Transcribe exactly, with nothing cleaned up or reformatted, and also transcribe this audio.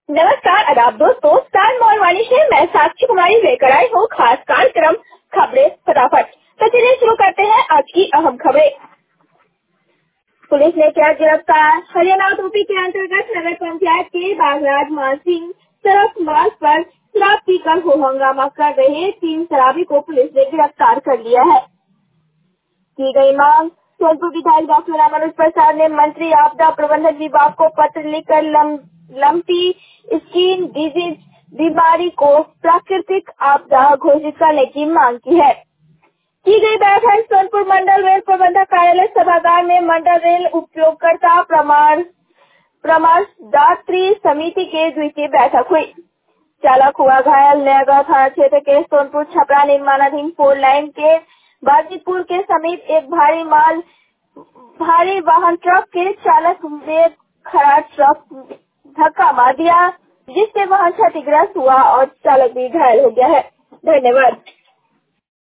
नमस्कार आदाब दोस्तों, स्टार मॉल वाणी से मैं साक्षी कुमारी लेकर आई हूँ खास कार्यक्रम खबरें फटाफट। तो चलिए शुरू करते हैं आज की अहम खबरें। पुलिस ने किया गिरफ्तार हरियाणा यूपी के अंतर्गत नगर पंचायत के बागराज मानसिंह सड़क मार्ग पर शराब पीकर हो हंगामा कर रहे तीन शराबी को पुलिस ने गिरफ्तार कर लिया है। की गई मांग। सोनपुर विधायक डॉक्टर रामानुज प्रसाद ने मंत्री आपदा प्रबंधन विभाग को पत्र लिखकर लम, लंपी स्किन डिजीज बीमारी को प्राकृतिक आपदा घोषित करने की मांग की है। की गई बैठक सोनपुर मंडल रेल प्रबंधक कार्यालय सभागार में मंडल रेल उपयोगकर्ता प्रमाण प्रमाणदात्री समिति के द्वितीय बैठक हुई। चालक हुआ घायल। नयागांव थाना क्षेत्र के सोनपुर छपरा निर्माणाधीन फोर लाइन के बाजीपुर के समीप एक भारी माल भारी वाहन ट्रक के चालक में खड़ा ट्रक धक्का मार दिया, जिससे वाहन क्षतिग्रस्त हुआ और चालक भी घायल हो गया है। धन्यवाद।